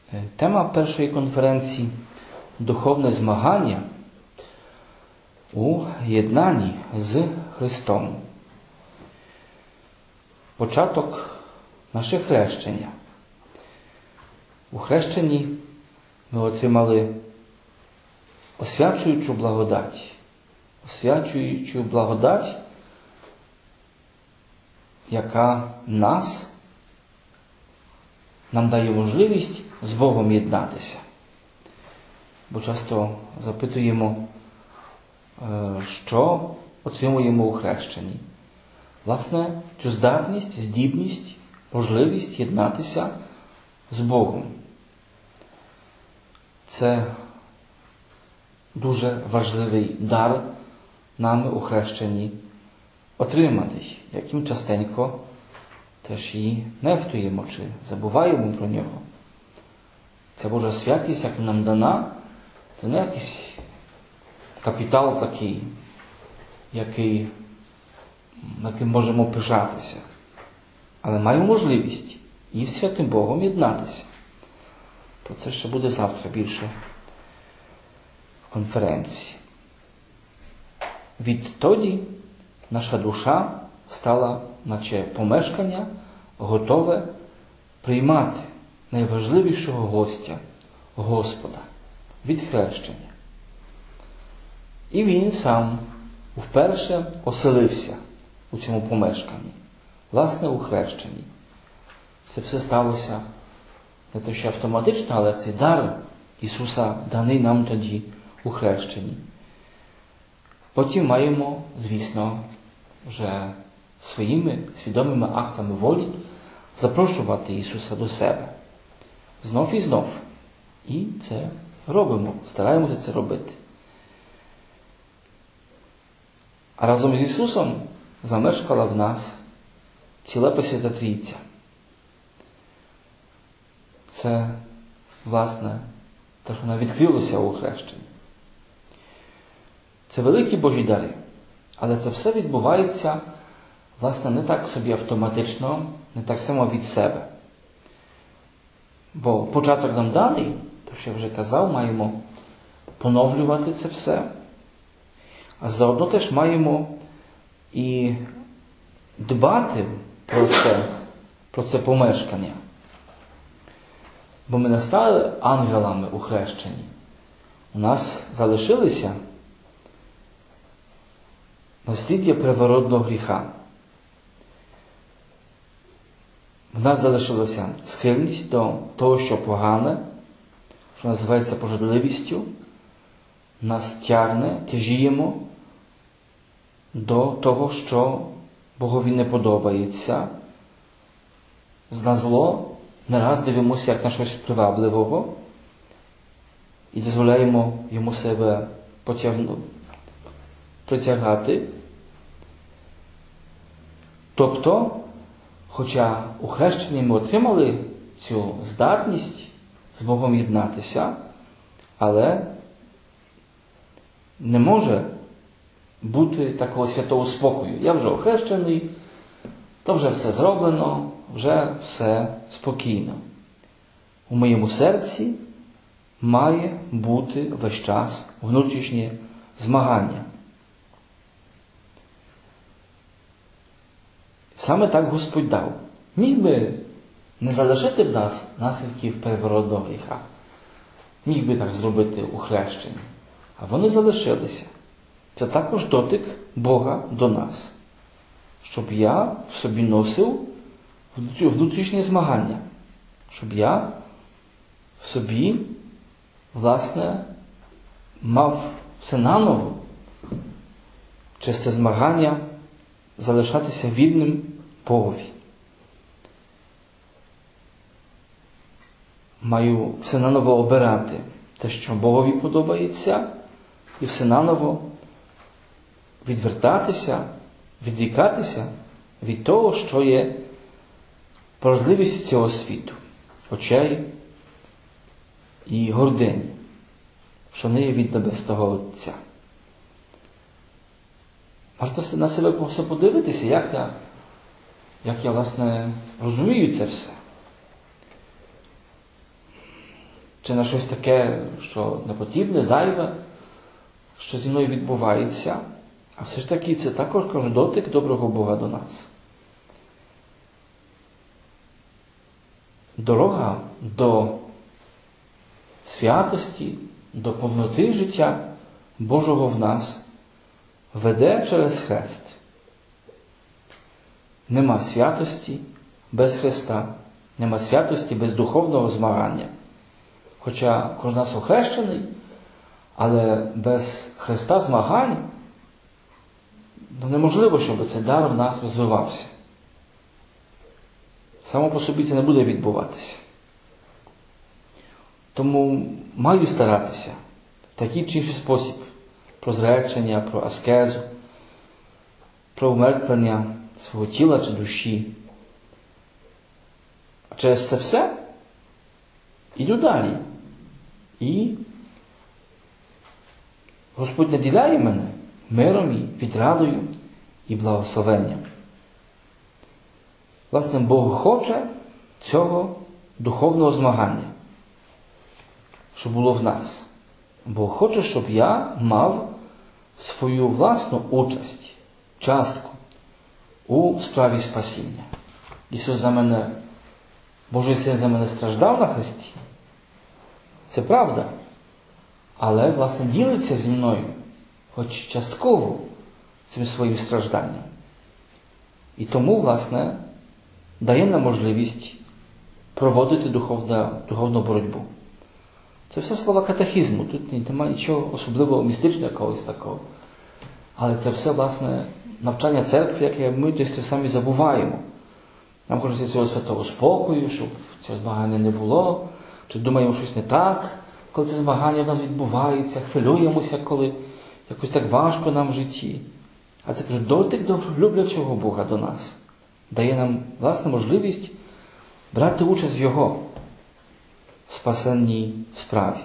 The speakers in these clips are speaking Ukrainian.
Тема першої конференції «Духовне змагання у єднанні з Христом». Початок наше хрещення. У хрещенні ми отримали освячуючу благодать. Освячуючу благодать, яка нам дає можливість з Богом єднатися. Бо часто запитуємо, що отримуємо у хрещенні. Власне, цю здатність, здібність, можливість єднатися з Богом. Це дуже важливий дар нами у хрещенні отриманий, яким частенько теж і нехтуємо чи забуваємо про нього. Ця Божа святість, як нам дана, це не якийсь капітал такий, яким можемо пишатися, але маємо можливість із святим Богом єднатися. Про це ще буде завтра більше в конференції. Відтоді наша душа стала, наче помешкання, готове приймати найважливішого гостя, Господа, від хрещення. І Він сам вперше оселився у цьому помешканні, власне, у хрещенні. Це все сталося не те, що автоматично, але цей дар Ісуса даний нам тоді у хрещенні. Потім маємо, звісно, вже своїми свідомими актами волі запрошувати Ісуса до себе. Знов і знов. І це робимо, стараємося це робити. А разом з Ісусом замешкала в нас ціла Пресвята Трійця. Це, власне, те, що вона відкрилося у хрещенні. Це великі Божі дари, але це все відбувається, власне, не так собі автоматично, не так само від себе. Бо початок нам даний, то що я вже казав, маємо поновлювати це все, а заодно теж маємо і дбати про це помешкання. Бо ми не стали ангелами у хрещенні. У нас залишилися насліддя первородного гріха. В нас залишилася схильність до того, що погане, що називається пожадливістю. Нас тягне, тяжіємо до того, що Богові не подобається. Зназло не раз дивимося як на щось привабливого і дозволяємо йому себе притягати. Тобто, хоча у хрещенні ми отримали цю здатність з Богом єднатися, але не може бути такого святого спокою. Я вже охрещений, то вже все зроблено, вже все спокійно. У моєму серці має бути весь час внутрішнє змагання. Саме так Господь дав. Міг би не залишити в нас наслідків первородного гріха. Міг би так зробити у хрещенні. А вони залишилися. Це також дотик Бога до нас. Щоб я в собі носив внутрішнє змагання. Щоб я в собі, власне, мав все наново. Чисте змагання залишатися вірним Богові. Маю все наново обирати те, що Богові подобається, і все наново відвертатися, відрікатися від того, що є порожливість цього світу, очей і гордині, що не є від Небесного Отця. Варто на себе просто подивитися, як я, власне, розумію це все. чи на щось таке, що не потрібне, зайве, що зі мною відбувається, а все ж таки це також, кажу, дотик доброго Бога до нас. Дорога до святості, до повноти життя Божого в нас веде через хрест. Нема святості без Христа, нема святості без духовного змагання. Хоча кожен з нас охрещений, але без Христа змагань неможливо, щоб цей дар в нас розвивався. Само по собі це не буде відбуватися. Тому маю старатися в такий чи інший спосіб про зречення, про аскезу, про умертвлення свого тіла чи душі. А через це все іду далі. І Господь наділяє мене миром і відрадою і благословенням. Власне, Бог хоче цього духовного змагання, що було в нас. Бог хоче, щоб я мав свою власну участь, частку у справі спасіння. Ісус за мене, Божий Син за мене страждав на хресті. Це правда. Але, власне, ділиться зі мною, хоч частково, цим своїм стражданням. І тому, власне, дає нам можливість проводити духовну боротьбу. Це все слова катехізму, тут немає нічого особливого, містичного якогось такого. Але це все, власне, навчання церкви, яке ми десь самі забуваємо. Нам хочеться цього святого спокою, щоб цього змагання не було, чи думаємо щось не так, коли це змагання в нас відбувається, хвилюємося, коли якось так важко нам в житті. А це, кажу, дотик до люблячого Бога до нас. Дає нам, власне, можливість брати участь в Його спасенній справі.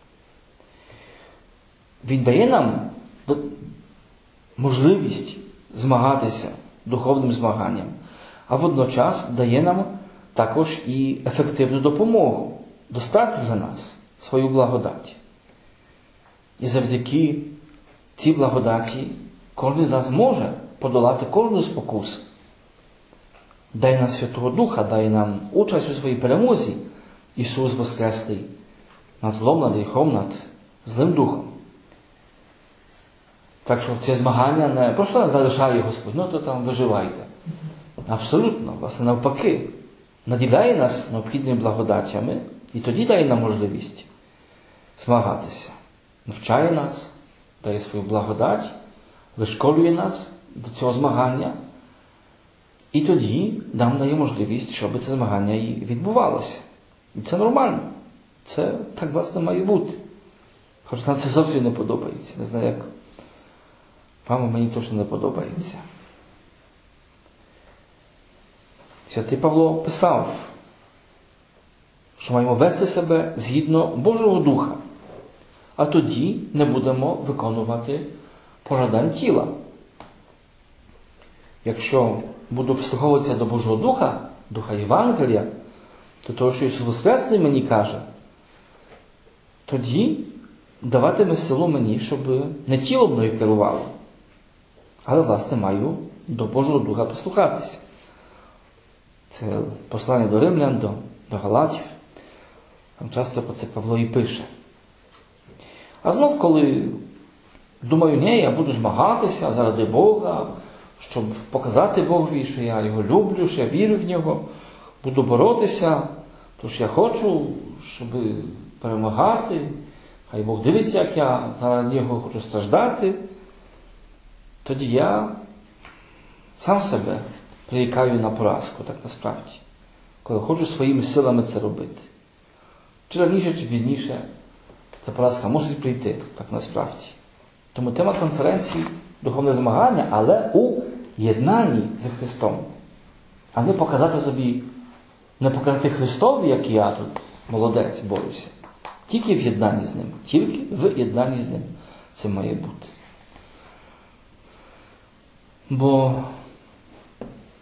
Він дає нам можливість змагатися духовним змаганням, а водночас дає нам також і ефективну допомогу, достатньо для нас, свою благодать. І завдяки цій благодаті кожен з нас може подолати кожну спокусу. Дай нам Святого Духа, дай нам участь у своїй перемозі. Ісус Воскреслий над злом, над гріхом, над злим духом. Так що це змагання не просто залишає Господь, ну то там виживайте. Абсолютно, власне, навпаки. Наділяє нас необхідними благодаттями і тоді дає нам можливість змагатися. Навчає нас, дає свою благодать, вишколює нас до цього змагання. І тоді нам дає можливість, щоб це змагання і відбувалося. І це нормально. Це так, власне, має бути. Хоч нам це зовсім не подобається. Не знаю, як вам, мені точно не подобається. Святий Павло писав, що маємо вести себе згідно Божого Духа, а тоді не будемо виконувати пожадань тіла. Якщо буду прислуховуватися до Божого Духа, Духа Євангелія, то того, що Ісус Воскресний мені каже, тоді даватиме силу мені, щоб не тіло мною керувало, але, власне, маю до Божого Духа прислухатися. Це послання до Римлян, до Галатів. Там часто про це Павло і пише. А знов, коли думаю, ні, я буду змагатися заради Бога, щоб показати Богові, що я Його люблю, що я вірю в Нього, буду боротися, тож я хочу, щоб перемагати, хай Бог дивиться, як я заради Нього хочу страждати, тоді я сам себе прирікаю на поразку, так насправді, коли хочу своїми силами це робити. Чи раніше, чи пізніше ця поразка може прийти, так насправді. Тому тема конференції – духовне змагання, але у єднанні з Христом. А не показати собі, не показати Христові, як я тут молодець, борюся. Тільки в єднанні з Ним. Тільки в єднанні з Ним це має бути. Бо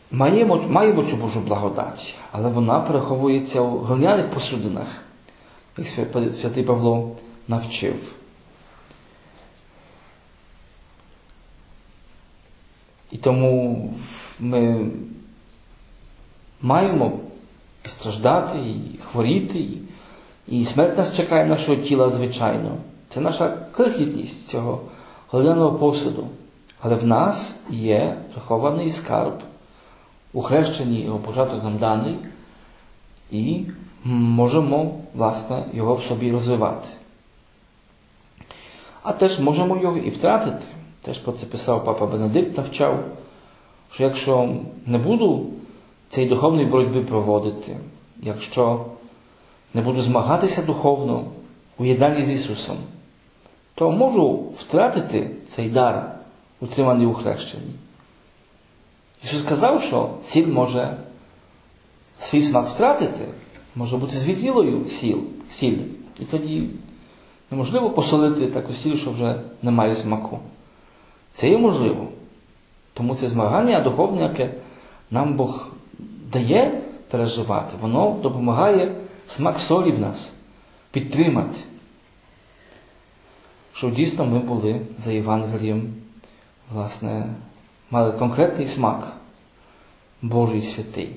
маємо цю Божу благодать, але вона переховується у глиняних посудинах. як святий Павло навчив. І тому ми маємо страждати, і хворіти, і смерть нас чекає нашого тіла, звичайно. Це наша крихітність цього глиняного посуду. Але в нас є захований скарб, у хрещенні його початок нам даний, і можемо, власне, його в собі розвивати. А теж можемо його і втратити. Теж про це писав папа Бенедикт, навчав, що якщо не буду цієї духовної боротьби проводити, якщо не буду змагатися духовно у єднанні з Ісусом, то можу втратити цей дар, утриманий у хрещенні. Ісус сказав, що сіль може свій смак втратити, може бути звіділою сіль. І тоді неможливо посолити таку сіль, що вже немає смаку. Це є можливо. Тому це змагання духовне, яке нам Бог дає переживати, воно допомагає смак солі в нас підтримати. Щоб дійсно ми були за Євангелієм, власне, мали конкретний смак Божий святий.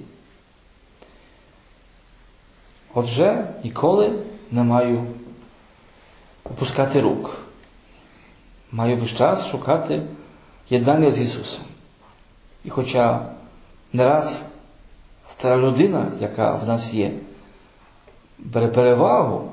Отже, ніколи не маю опускати рук. Маю весь час шукати єднання з Ісусом. І хоча не раз стара людина, яка в нас є, бере перевагу,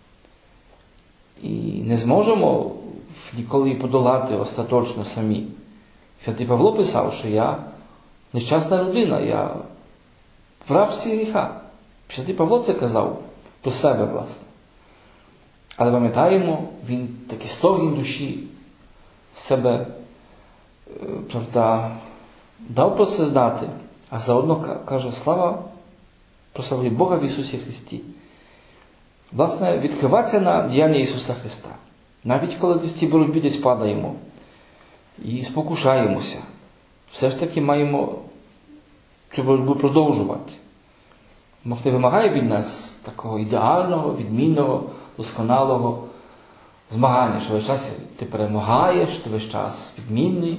і не зможемо ніколи її подолати остаточно самі. Святий Павло писав, що я нещасна людина, я в рабстві гріха. Святий Павло це казав про себе, власне. Але пам'ятаємо, він такі стогін душі себе, правда, дав про це знати, а заодно каже: слава, прославлюй Бога в Ісусі Христі. Власне, відкриватися на діяння Ісуса Христа. Навіть коли десь ці боротьбі десь падаємо і спокушаємося, все ж таки маємо цю боротьбу продовжувати. Бог не вимагає від нас такого ідеального, відмінного, досконалого змагання, що весь час ти перемагаєш, ти весь час відмінний.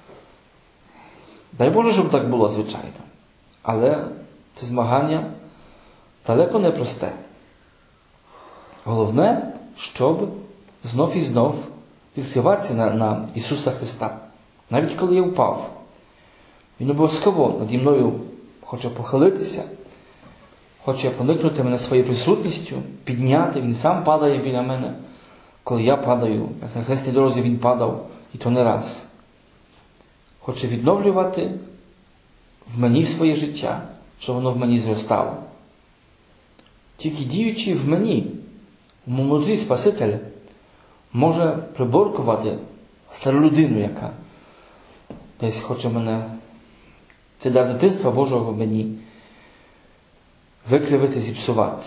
Дай Боже, щоб так було, звичайно. Але це змагання далеко не просте. Головне, щоб знов і знов відкриватися на Ісуса Христа. Навіть коли я впав, Він обов'язково наді мною хоче похилитися, хоче проникнути мене своєю присутністю, підняти. Він сам падає біля мене, коли я падаю, як на хресній дорозі Він падав, і то не раз. Хоче відновлювати в мені своє життя, щоб воно в мені зростало. Тільки діючи в мені, в мудрі Спаситель може приборкувати стару людину, яка десь хоче мене, це дар дитинства Божого в мені, викривити, зіпсувати.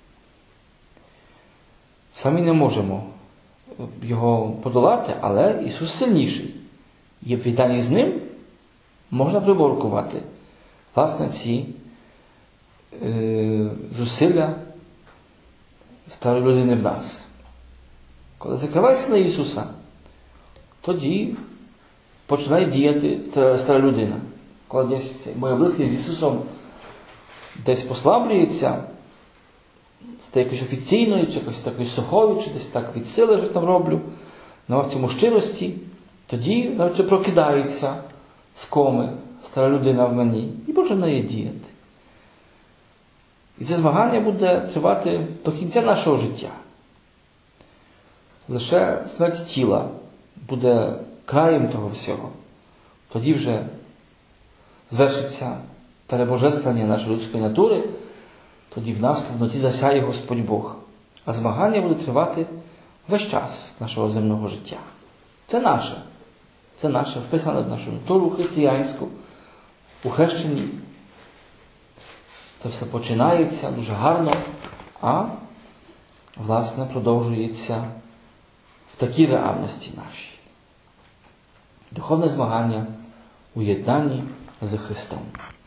Самі не можемо його подолати, але Ісус сильніший. І в відданні з Ним можна приборкувати, власне, ці зусилля старої людини в нас. Коли закриваєшся на Ісуса, тоді починає діяти стара людина. Коли десь моя близькість з Ісусом десь послаблюється, стає якось офіційною, чи якось такою сухою, чи десь так від сили, що там роблю, на цьому щирості, тоді навіть прокидається з коми стара людина в мені і починає діяти. І це змагання буде тривати до кінця нашого життя. Лише смерть тіла буде краєм того всього. Тоді вже звершиться перебожествлення нашої людської натури, тоді в нас в повноті засяє Господь Бог. А змагання буде тривати весь час нашого земного життя. Це наше. Це наше, вписане в нашу натуру християнську, у хрещенні. Це все починається дуже гарно, а, власне, продовжується в такій реальності нашій. Духовне змагання у єднанні з Христом.